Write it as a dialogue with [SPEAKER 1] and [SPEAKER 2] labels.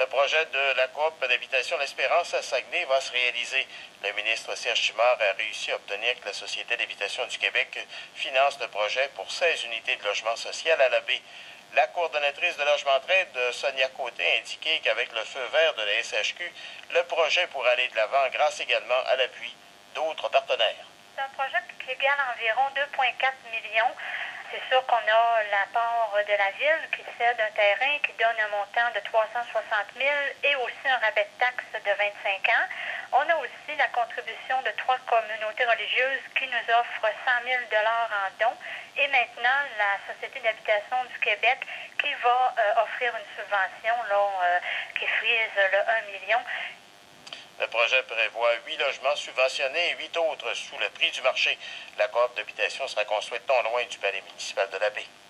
[SPEAKER 1] Le projet de la coop d'habitation L'Espérance à Saguenay va se réaliser. Le ministre Serge Chumard a réussi à obtenir que la Société d'habitation du Québec finance le projet pour 16 unités de logement social à la baie. La coordonnatrice de Logement Trade, Sonia Côté, a indiqué qu'avec le feu vert de la SHQ, le projet pourra aller de l'avant grâce également à l'appui d'autres partenaires.
[SPEAKER 2] C'est un projet qui égale environ 2,4 millions. C'est sûr qu'on a l'apport de la ville qui cède un terrain qui donne un montant de 360 000 et aussi un rabais de taxe de 25 ans. On a aussi la contribution de 3 communautés religieuses qui nous offrent 100 000 en dons. Et maintenant, la Société d'habitation du Québec qui va offrir une subvention qui frise le 1 million.
[SPEAKER 1] Le projet prévoit 8 logements subventionnés et 8 autres sous le prix du marché. La coop d'habitation sera construite non loin du palais municipal de la Baie.